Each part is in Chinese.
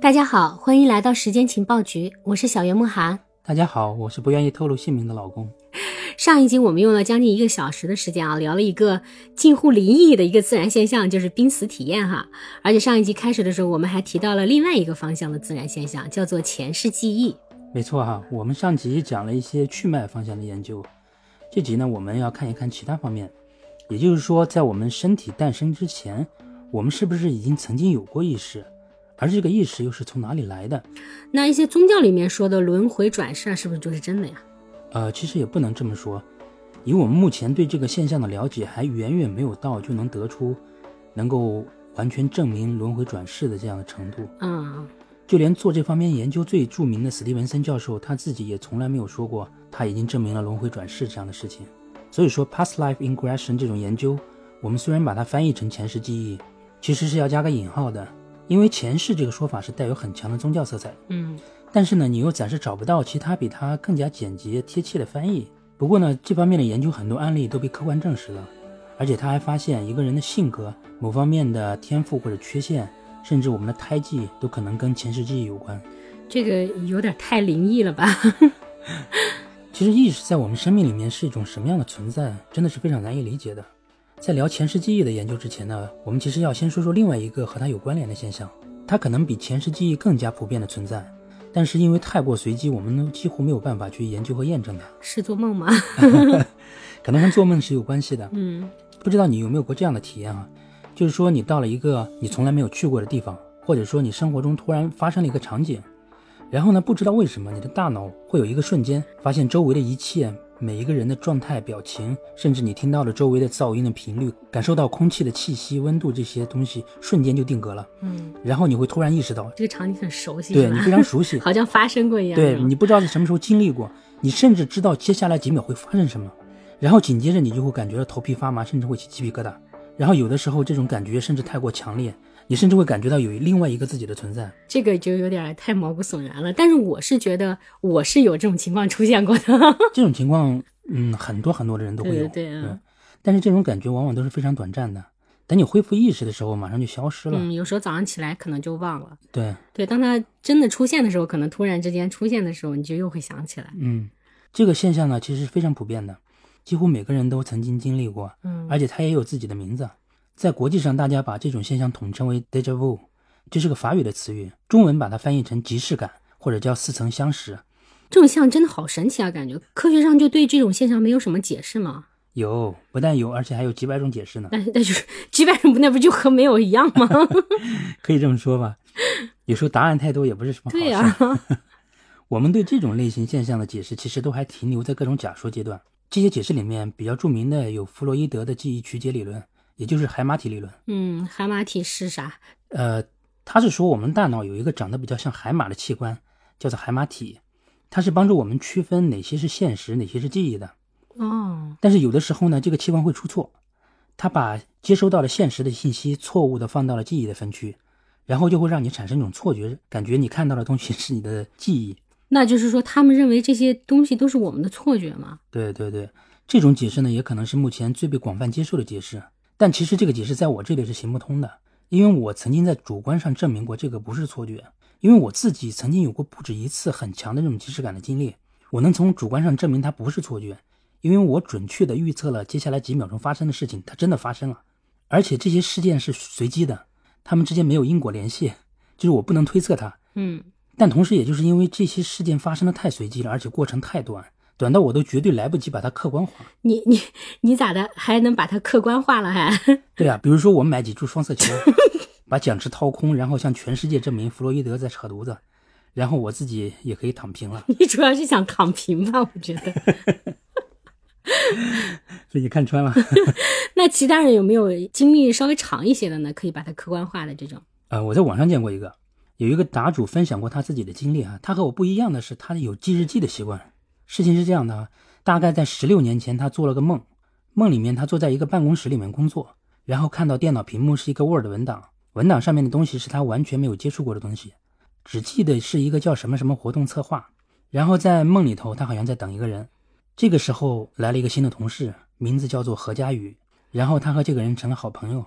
大家好，欢迎来到时间情报局，我是小袁慕涵。 大家好，我是不愿意透露姓名的老公。 上一集我们用了将近1个小时的时间聊了一个近乎灵异的一个自然现象，就是濒死体验哈。而且上一集开始的时候，我们还提到了另外一个方向的自然现象，叫做前世记忆。 没错哈，我们上集讲了一些去脉方向的研究，这集呢，我们要看一看其他方面，也就是说，在我们身体诞生之前，我们是不是已经曾经有过意识，而这个意识又是从哪里来的？ 那一些宗教里面说的轮回转世是不是就是真的呀？ 其实也不能这么说，以我们目前对这个现象的了解，还远远没有到就能得出能够完全证明轮回转世的这样的程度。就连做这方面研究最著名的史蒂文森教授，他自己也从来没有说过他已经证明了轮回转世这样的事情。所以说 past life regression 这种研究，我们虽然把它翻译成前世记忆，其实是要加个引号的，因为前世这个说法是带有很强的宗教色彩。但是呢，你又暂时找不到其他比它更加简洁贴切的翻译。不过呢，这方面的研究很多案例都被客观证实了，而且他还发现一个人的性格、某方面的天赋或者缺陷，甚至我们的胎记都可能跟前世记忆有关。 这个有点太灵异了吧？ 其实意识在我们生命里面是一种什么样的存在，真的是非常难以理解的。在聊前世记忆的研究之前呢，我们其实要先说说另外一个和它有关联的现象，它可能比前世记忆更加普遍的存在，但是因为太过随机，我们几乎没有办法去研究和验证它。 是做梦吗？ 可能跟做梦是有关系的。不知道你有没有过这样的体验啊？就是说你到了一个你从来没有去过的地方，或者说你生活中突然发生了一个场景，然后呢，不知道为什么你的大脑会有一个瞬间发现周围的一切，每一个人的状态、表情，甚至你听到了周围的噪音的频率，感受到空气的气息、温度，这些东西瞬间就定格了。然后你会突然意识到这个场景很熟悉， 对，你非常熟悉， 好像发生过一样。 对，你不知道在什么时候经历过，你甚至知道接下来几秒会发生什么，然后紧接着你就会感觉到头皮发麻，甚至会起鸡皮疙瘩。然后有的时候这种感觉甚至太过强烈，你甚至会感觉到有另外一个自己的存在。这个就有点太毛骨悚然了，但是我是觉得我是有这种情况出现过的。 这种情况很多很多的人都会有。 对， 但是这种感觉往往都是非常短暂的，等你恢复意识的时候马上就消失了。 有时候早上起来可能就忘了。 对， 当它真的出现的时候，可能突然之间出现的时候，你就又会想起来。 这个现象呢其实是非常普遍的，几乎每个人都曾经经历过，而且它也有自己的名字。在国际上大家把这种现象统称为 déjà vu， 这是个法语的词语，中文把它翻译成即视感，或者叫似曾相识。 这种现象真的好神奇啊，感觉科学上就对这种现象没有什么解释吗？ 有，不但有，而且还有几百种解释呢。 那就是几百种，那不就和没有一样吗？ 可以这么说吧，有时候答案太多也不是什么好事。对啊。我们对这种类型现象的解释其实都还停留在各种假说阶段。这些解释里面比较著名的有弗洛伊德的记忆曲解理论，也就是海马体理论。 海马体是啥？ 他是说我们大脑有一个长得比较像海马的器官，叫做海马体，它是帮助我们区分哪些是现实，哪些是记忆的。但是有的时候呢，这个器官会出错，它把接收到的现实的信息错误的放到了记忆的分区，然后就会让你产生一种错觉，感觉你看到的东西是你的记忆。 那就是说他们认为这些东西都是我们的错觉吗？ 对，这种解释呢也可能是目前最被广泛接受的解释，但其实这个解释在我这里是行不通的，因为我曾经在主观上证明过这个不是错觉，因为我自己曾经有过不止一次很强的这种即视感的经历，我能从主观上证明它不是错觉，因为我准确地预测了接下来几秒钟发生的事情，它真的发生了，而且这些事件是随机的，它们之间没有因果联系，就是我不能推测它。但同时也就是因为这些事件发生的太随机了，而且过程太短到我都绝对来不及把它客观化。 你咋的还能把它客观化了还？ 对啊，比如说我们买几注双色球把奖池掏空，然后向全世界证明弗洛伊德在扯犊子，然后我自己也可以躺平了。 你主要是想躺平吧，我觉得。 所以你看穿了。 那其他人有没有经历稍微长一些的呢，可以把它客观化的这种？ 我在网上见过有一个答主分享过他自己的经历啊，他和我不一样的是他有记日记的习惯。事情是这样的啊，大概在16年前他做了个梦里面他坐在一个办公室里面工作，然后看到电脑屏幕是一个 Word 文档上面的东西是他完全没有接触过的东西，只记得是一个叫什么什么活动策划，然后在梦里头他好像在等一个人，这个时候来了一个新的同事，名字叫做何佳宇，然后他和这个人成了好朋友，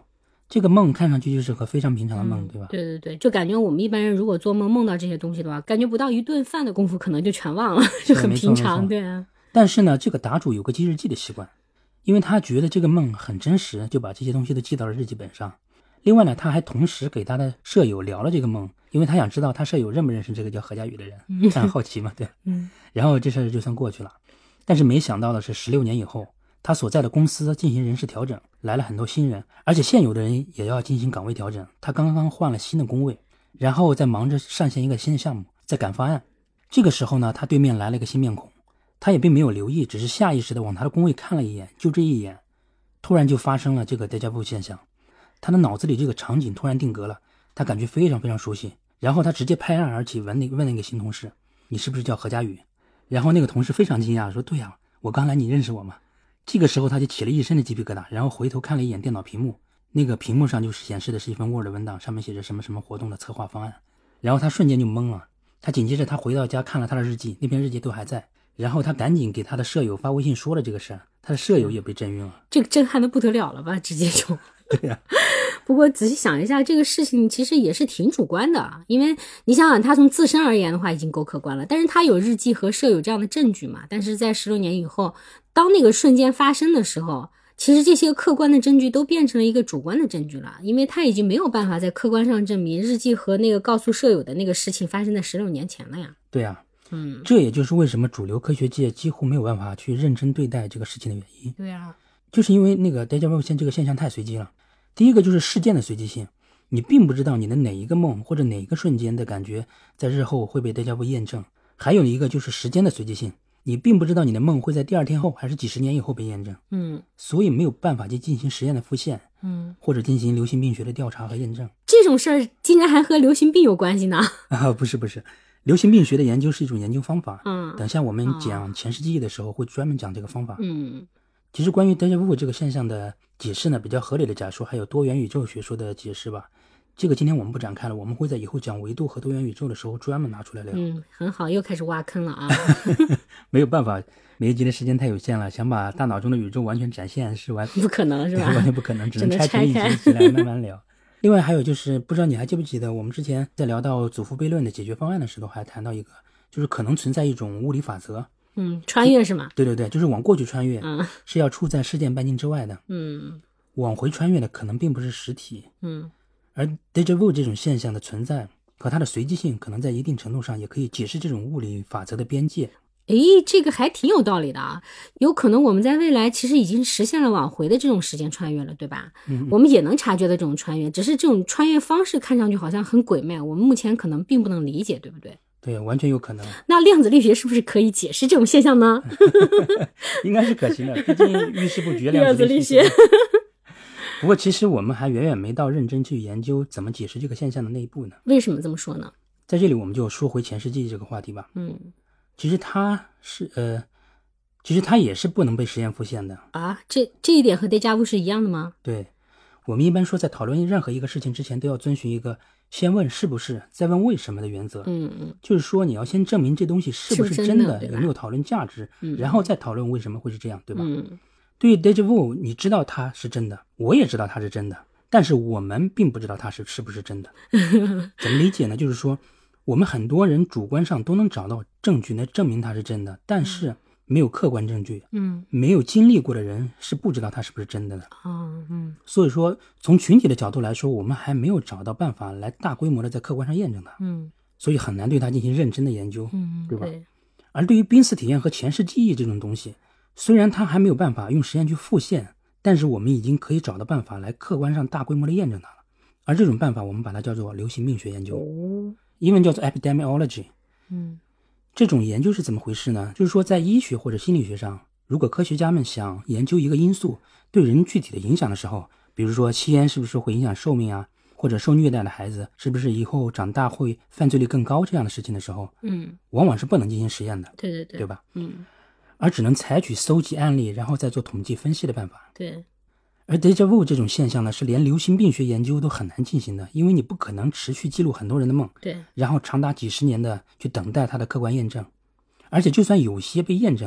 这个梦看上去就是个非常平常的梦，对吧？ 对对对，就感觉我们一般人如果做梦梦到这些东西的话，感觉不到一顿饭的功夫可能就全忘了，就很平常。对啊。 但是呢，这个答主有个记日记的习惯，因为他觉得这个梦很真实，就把这些东西都记到了日记本上。另外呢，他还同时给他的舍友聊了这个梦，因为他想知道他舍友认不认识这个叫何佳宇的人，他很好奇嘛，对。然后这事就算过去了。但是没想到的是，16年以后，他所在的公司进行人事调整，来了很多新人，而且现有的人也要进行岗位调整。他刚刚换了新的工位，然后在忙着上线一个新的项目，在赶方案。这个时候呢，他对面来了一个新面孔，他也并没有留意，只是下意识的往他的工位看了一眼，就这一眼，突然就发生了这个 déjà vu 现象。他的脑子里这个场景突然定格了，他感觉非常非常熟悉。然后他直接拍案而起，问那个新同事：“你是不是叫何佳宇？”然后那个同事非常惊讶说：“对呀，我刚来，你认识我吗？”这个时候他就起了一身的鸡皮疙瘩，然后回头看了一眼电脑屏幕，那个屏幕上就显示的是一份 Word 文档，上面写着什么什么活动的策划方案。然后他瞬间就懵了，他紧接着他回到家看了他的日记，那篇日记都还在。然后他赶紧给他的舍友发微信说了这个事儿，他的舍友也被震晕了。 这个震撼的不得了了吧，直接就。 对呀。 不过仔细想一下，这个事情其实也是挺主观的，因为你想想他从自身而言的话已经够客观了，但是他有日记和舍友这样的证据嘛，但是在16年以后，当那个瞬间发生的时候，其实这些客观的证据都变成了一个主观的证据了，因为他已经没有办法在客观上证明日记和那个告诉舍友的那个事情发生在16年前了呀。 对呀。这也就是为什么主流科学界几乎没有办法去认真对待这个事情的原因。 对啊， 就是因为那个 déjà vu 这个现象太随机了。第一个就是事件的随机性，你并不知道你的哪一个梦或者哪一个瞬间的感觉在日后会被 déjà vu 验证。还有一个就是时间的随机性，你并不知道你的梦会在第2天后还是几十年以后被验证。所以没有办法去进行实验的复现，或者进行流行病学的调查和验证。 这种事儿竟然还和流行病有关系呢？ 不是，流行病学的研究是一种研究方法。等下我们讲前世记忆的时候会专门讲这个方法。其实关于 déjà vu 这个现象的解释呢，比较合理的假说还有多元宇宙学说的解释吧。这个今天我们不展开了，我们会在以后讲维度和多元宇宙的时候专门拿出来聊。 很好，又开始挖坑了啊。 没有办法，每一集的时间太有限了，想把大脑中的宇宙完全展现是不可能是吧？ 完全不可能，只能拆成一集起来慢慢聊。另外还有就是，不知道你还记不记得我们之前在聊到祖父悖论的解决方案的时候还谈到一个，就是可能存在一种物理法则。 穿越是吗？ 对，就是往过去穿越，是要处在事件半径之外的。往回穿越的可能并不是实体。而 déjà vu 这种现象的存在和它的随机性，可能在一定程度上也可以解释这种物理法则的边界。 这个还挺有道理的啊！有可能我们在未来其实已经实现了往回的这种时间穿越了，对吧？我们也能察觉到这种穿越，只是这种穿越方式看上去好像很鬼魅，我们目前可能并不能理解，对不对？ 对，完全有可能。 那量子力学是不是可以解释这种现象呢？ 应该是可行的，毕竟遇事不决量子力学。不过其实我们还远远没到认真去研究怎么解释这个现象的那一步呢。 为什么这么说呢？ 在这里我们就说回前世记忆这个话题吧。其实它也是不能被实验复现的啊。这一点和 déjà vu 是一样的吗？ 对，我们一般说在讨论任何一个事情之前都要遵循一个先问是不是再问为什么的原则。就是说你要先证明这东西是不是真的，有没有讨论价值，然后再讨论为什么会是这样，对吧？对于 déjà vu 你知道它是真的，我也知道它是真的，但是我们并不知道它是不是真的。怎么理解呢？就是说我们很多人主观上都能找到证据来证明它是真的，但是没有客观证据。没有经历过的人是不知道它是不是真的的。所以说从群体的角度来说，我们还没有找到办法来大规模的在客观上验证它。所以很难对它进行认真的研究。对吧？对。而对于濒死体验和前世记忆这种东西，虽然它还没有办法用实验去复现，但是我们已经可以找到办法来客观上大规模的验证它了。而这种办法我们把它叫做流行病学研究。英文叫做 epidemiology。这种研究是怎么回事呢？就是说在医学或者心理学上，如果科学家们想研究一个因素对人具体的影响的时候，比如说吸烟是不是会影响寿命啊，或者受虐待的孩子是不是以后长大会犯罪率更高这样的事情的时候，往往是不能进行实验的。对吧？而只能采取搜集案例然后再做统计分析的办法。 对。 而 déjà vu 这种现象呢，是连流行病学研究都很难进行的，因为你不可能持续记录很多人的梦，然后长达几十年的去等待它的客观验证。而且就算有些被验证了，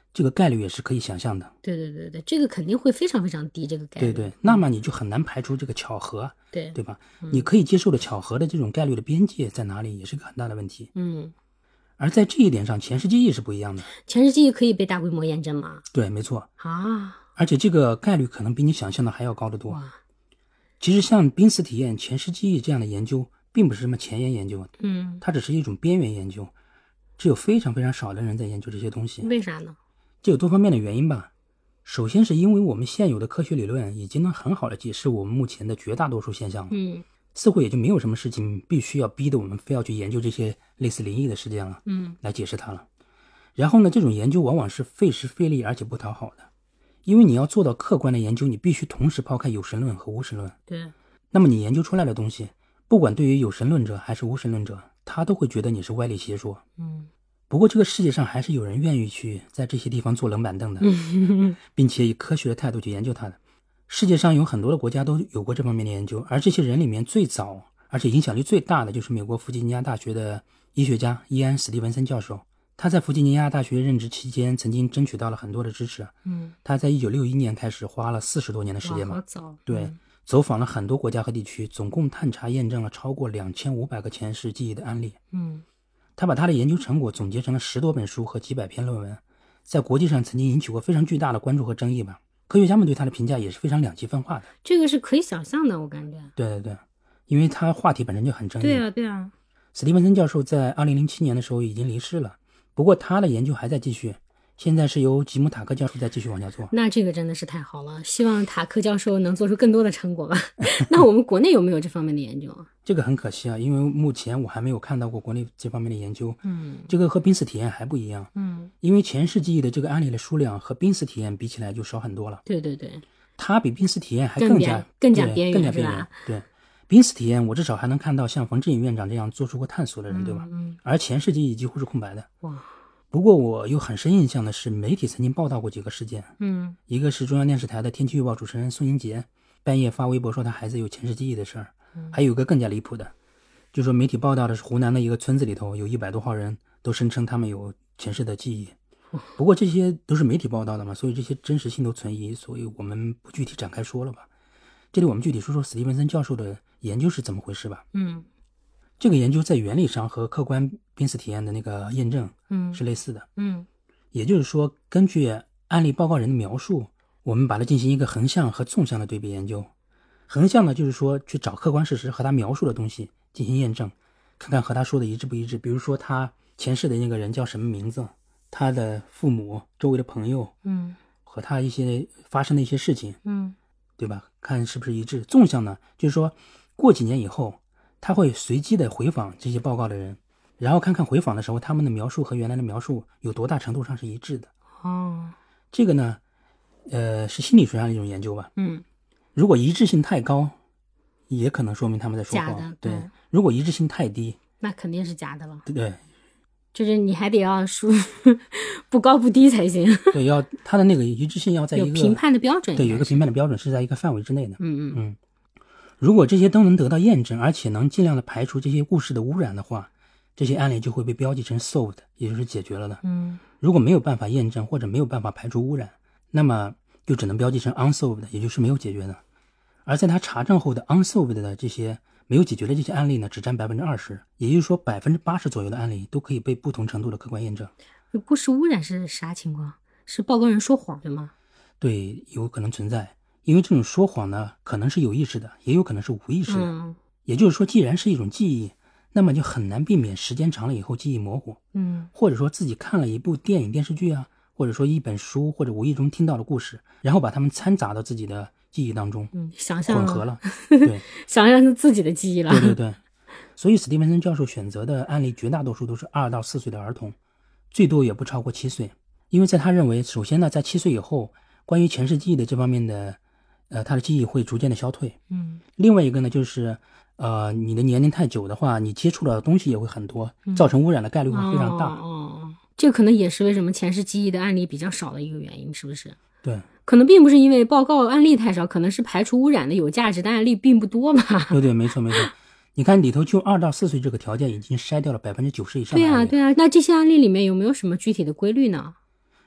这个概率也是可以想象的。 对，这个肯定会非常非常低，这个概率。 对，那么你就很难排除这个巧合， 对吧？你可以接受的巧合的这种概率的边界在哪里，也是个很大的问题。而在这一点上，前世记忆是不一样的。 前世记忆可以被大规模验证吗？ 对，没错啊， 而且这个概率可能比你想象的还要高得多。其实像濒死体验、前世记忆这样的研究，并不是什么前沿研究，它只是一种边缘研究，只有非常非常少的人在研究这些东西。 为啥呢？ 这有多方面的原因吧。首先是因为我们现有的科学理论已经能很好的解释我们目前的绝大多数现象了，似乎也就没有什么事情必须要逼得我们非要去研究这些类似灵异的事件了，来解释它了。然后呢，这种研究往往是费时费力而且不讨好的，因为你要做到客观的研究，你必须同时抛开有神论和无神论。 对， 那么你研究出来的东西，不管对于有神论者还是无神论者，他都会觉得你是歪理邪说。不过这个世界上还是有人愿意去在这些地方坐冷板凳的，并且以科学的态度去研究它的。世界上有很多的国家都有过这方面的研究，而这些人里面最早而且影响力最大的就是美国弗吉尼亚大学的医学家伊安·史蒂文森教授。他在弗吉尼亚大学任职期间曾经争取到了很多的支持。他在1961年开始花了40多年的时间嘛， 好早。 对，走访了很多国家和地区，总共探查验证了超过2500个前世记忆的案例。他把他的研究成果总结成了10多本书和几百篇论文，在国际上曾经引起过非常巨大的关注和争议吧。科学家们对他的评价也是非常两极分化的。 这个是可以想象的，我感觉。 对，因为他话题本身就很争议。 对啊。 史蒂文森教授在2007年的时候已经离世了，不过他的研究还在继续，现在是由吉姆·塔克教授在继续往下做。 那这个真的是太好了，希望塔克教授能做出更多的成果吧。那我们国内有没有这方面的研究啊？ 这个很可惜啊，因为目前我还没有看到过国内这方面的研究。这个和濒死体验还不一样。因为前世记忆的这个案例的数量和濒死体验比起来就少很多了。对，它比濒死体验还更加边缘是吧？对，濒死体验我至少还能看到像冯志颖院长这样做出过探索的人，对吧？而前世记忆几乎是空白的。 哇！ 不过我有很深印象的是，媒体曾经报道过几个事件。一个是中央电视台的天气预报主持人宋英杰半夜发微博说他孩子有前世记忆的事儿。还有一个更加离谱的，就说媒体报道的是湖南的一个村子里头有100多号人都声称他们有前世的记忆。不过这些都是媒体报道的嘛，所以这些真实性都存疑，所以我们不具体展开说了吧。这里我们具体说说史蒂文森教授的研究是怎么回事吧。这个研究在原理上和客观濒死体验的那个验证是类似的。也就是说，根据案例报告人的描述，我们把它进行一个横向和纵向的对比研究。横向呢，就是说去找客观事实和他描述的东西进行验证，看看和他说的一致不一致。比如说他前世的那个人叫什么名字，他的父母、周围的朋友，和他一些发生的一些事情，对吧？看是不是一致。纵向呢，就是说过几年以后，他会随机的回访这些报告的人，然后看看回访的时候他们的描述和原来的描述有多大程度上是一致的。这个呢，是心理学上的一种研究吧。如果一致性太高，也可能说明他们在说谎。 假的。 对，如果一致性太低， 那肯定是假的了。 对， 就是你还得要说不高不低才行。 对，要它的那个一致性要在一个有评判的标准。 对，有一个评判的标准是在一个范围之内的。如果这些都能得到验证，而且能尽量的排除这些故事的污染的话，这些案例就会被标记成 solved， 也就是解决了的。如果没有办法验证或者没有办法排除污染，那么就只能标记成 unsolved， 也就是没有解决的。而在他查证后的 unsolved 的这些没有解决的这些案例呢，只占 20%， 也就是说 80% 左右的案例都可以被不同程度的客观验证。 故事污染是啥情况？是报告人说谎对吗？ 对，有可能存在。因为这种说谎呢，可能是有意识的，也有可能是无意识的。也就是说，既然是一种记忆，那么就很难避免时间长了以后记忆模糊。或者说自己看了一部电影电视剧啊，或者说一本书，或者无意中听到的故事，然后把它们掺杂到自己的记忆当中， 想象混合了。对， 想象是自己的记忆了。 对。所以史蒂文森教授选择的案例绝大多数都是2到4岁的儿童，最多也不超过7岁。因为在他认为，首先呢，在7岁以后，关于前世记忆的这方面的他的记忆会逐渐的消退。另外一个呢，就是你的年龄太久的话，你接触到的东西也会很多，造成污染的概率会非常大。 这可能也是为什么前世记忆的案例比较少的一个原因，是不是？ 对， 可能并不是因为报告案例太少，可能是排除污染的有价值的案例并不多嘛。 对，没错。你看里头就2到4岁这个条件已经筛掉了90%以上的案例。 对啊。那这些案例里面有没有什么具体的规律呢？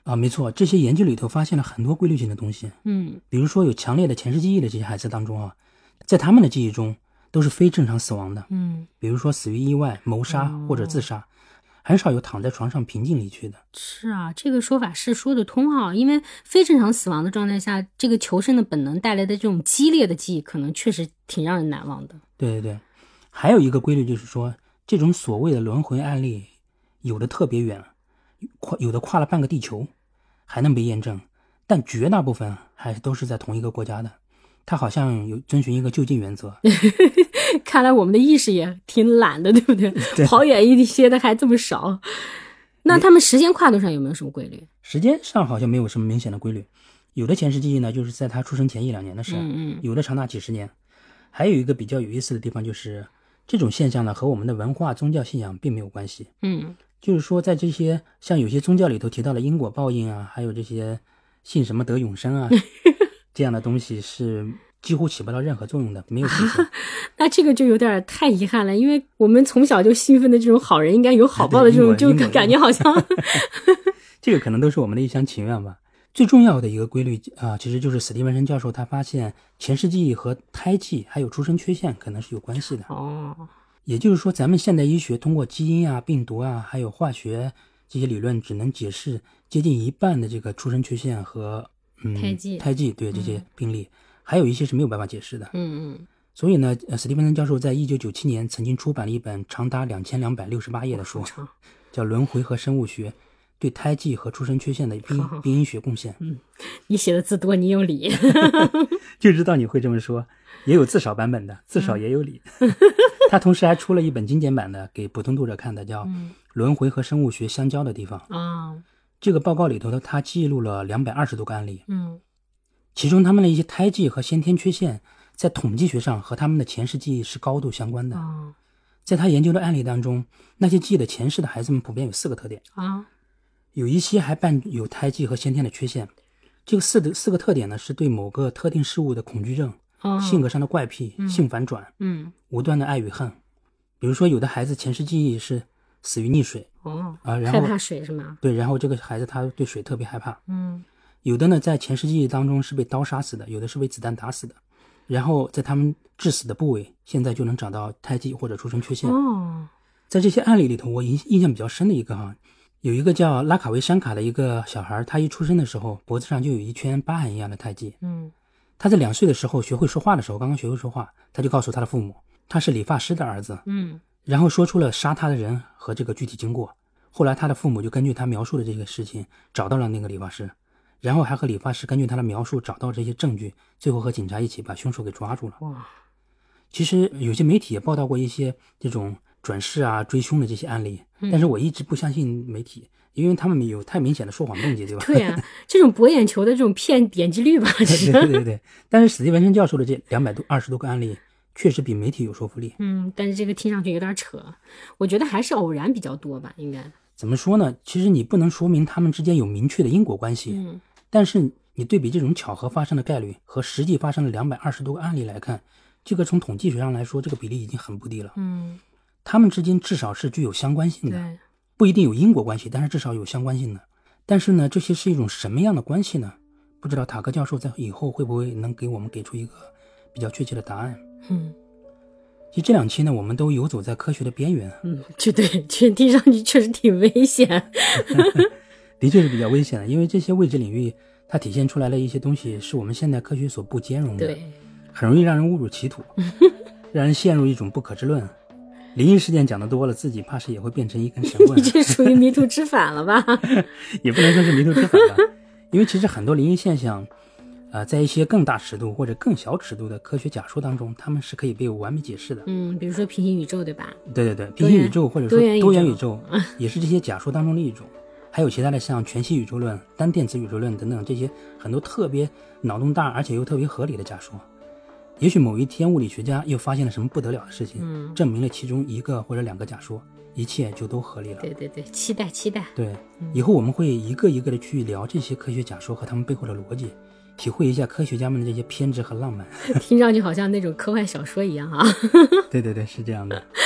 没错，这些研究里头发现了很多规律性的东西。比如说有强烈的前世记忆的这些孩子当中啊，在他们的记忆中都是非正常死亡的。比如说死于意外、谋杀或者自杀，很少有躺在床上平静离去的。 是啊，这个说法是说得通啊，因为非正常死亡的状态下，这个求生的本能带来的这种激烈的记忆，可能确实挺让人难忘的。 对对对，还有一个规律就是说，这种所谓的轮回案例，有的特别远，有的跨了半个地球，还能被验证，但绝大部分还都是在同一个国家的。它好像有遵循一个就近原则。 看来我们的意识也挺懒的，对不对？ 对， 跑远一些的还这么少。那他们时间跨度上有没有什么规律？ 时间上好像没有什么明显的规律，有的前世记忆呢，就是在他出生前1-2年的事，有的长达几十年。还有一个比较有意思的地方，就是这种现象呢和我们的文化宗教信仰并没有关系。就是说在这些像有些宗教里头提到的因果报应啊，还有这些信什么得永生啊这样的东西是几乎起不到任何作用的，没有体现。 那这个就有点太遗憾了，因为我们从小就兴奋的这种好人应该有好报的这种，就感觉好像这个可能都是我们的一厢情愿吧。最重要的一个规律其实就是史蒂文森教授他发现前世记忆和胎记还有出生缺陷可能是有关系的。也就是说咱们现代医学通过基因啊、病毒啊还有化学这些理论只能解释接近一半的这个出生缺陷和胎记对这些病例，还有一些是没有办法解释的。所以呢，史蒂文森教授在1997年曾经出版了一本长达2268页的书，叫《轮回和生物学对胎记和出生缺陷的病因学贡献》。 你写的字多，你有理。 就知道你会这么说，也有自少版本的，自少也有理。他同时还出了一本精简版的给普通读者看的，叫《轮回和生物学相交的地方》。这个报告里头他记录了220多个案例。其中他们的一些胎记和先天缺陷在统计学上和他们的前世记忆是高度相关的。在他研究的案例当中，那些记得前世的孩子们普遍有4个特点。有一些还伴有胎记和先天的缺陷。这个四个特点呢，是对某个特定事物的恐惧症、性格上的怪癖、性反转、无端的爱与恨。比如说有的孩子前世记忆是死于溺水，然后害怕水是吗？ 对，然后这个孩子他对水特别害怕。有的呢在前世记忆当中是被刀杀死的，有的是被子弹打死的，然后在他们致死的部位现在就能找到胎记或者出生缺陷。在这些案例里头，我印象比较深的一个有一个叫拉卡维山卡的一个小孩，他一出生的时候脖子上就有一圈疤痕一样的胎记。他在2岁的时候学会说话的时候，刚刚学会说话，他就告诉他的父母他是理发师的儿子。然后说出了杀他的人和这个具体经过。后来他的父母就根据他描述的这个事情找到了那个理发师，然后还和理发师根据他的描述找到这些证据，最后和警察一起把凶手给抓住了。其实有些媒体也报道过一些这种转世啊、追凶的这些案例，但是我一直不相信媒体，因为他们有太明显的说谎动机，对吧？ 对啊，这种博眼球的这种骗点击率吧， 对。但是史蒂文森教授的这220多个案例确实比媒体有说服力。 但是这个听上去有点扯，我觉得还是偶然比较多吧，应该。 怎么说呢？其实你不能说明他们之间有明确的因果关系，但是你对比这种巧合发生的概率和实际发生的220多个案例来看，这个从统计学上来说，这个比例已经很不低了。他们之间至少是具有相关性的，不一定有因果关系，但是至少有相关性的。但是呢，这些是一种什么样的关系呢？不知道塔克教授在以后会不会能给我们给出一个比较确切的答案。其实这2期呢，我们都游走在科学的边缘。 对，听上去确实挺危险。 的确是比较危险的，因为这些未知领域它体现出来的一些东西是我们现代科学所不兼容的，很容易让人误入歧途，让人陷入一种不可知论。灵异事件讲得多了，自己怕是也会变成一根神棍。 你这属于迷途知返了吧？ 也不能说是迷途知返吧，因为其实很多灵异现象在一些更大尺度或者更小尺度的科学假说当中，他们是可以被完美解释的。 比如说平行宇宙，对吧？ 对，平行宇宙或者说多元宇宙也是这些假说当中的一种。还有其他的像全息宇宙论、单电子宇宙论等等，这些很多特别脑洞大而且又特别合理的假说。也许某一天物理学家又发现了什么不得了的事情，证明了其中1个或者2个假说，一切就都合理了。 对，期待。 对，以后我们会一个一个的去聊这些科学假说和他们背后的逻辑，体会一下科学家们的这些偏执和浪漫。 听上去好像那种科幻小说一样啊。 对，是这样的。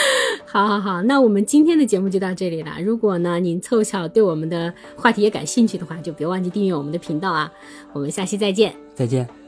好，那我们今天的节目就到这里了。如果呢您凑巧对我们的话题也感兴趣的话，就别忘记订阅我们的频道啊。我们下期再见。 再见。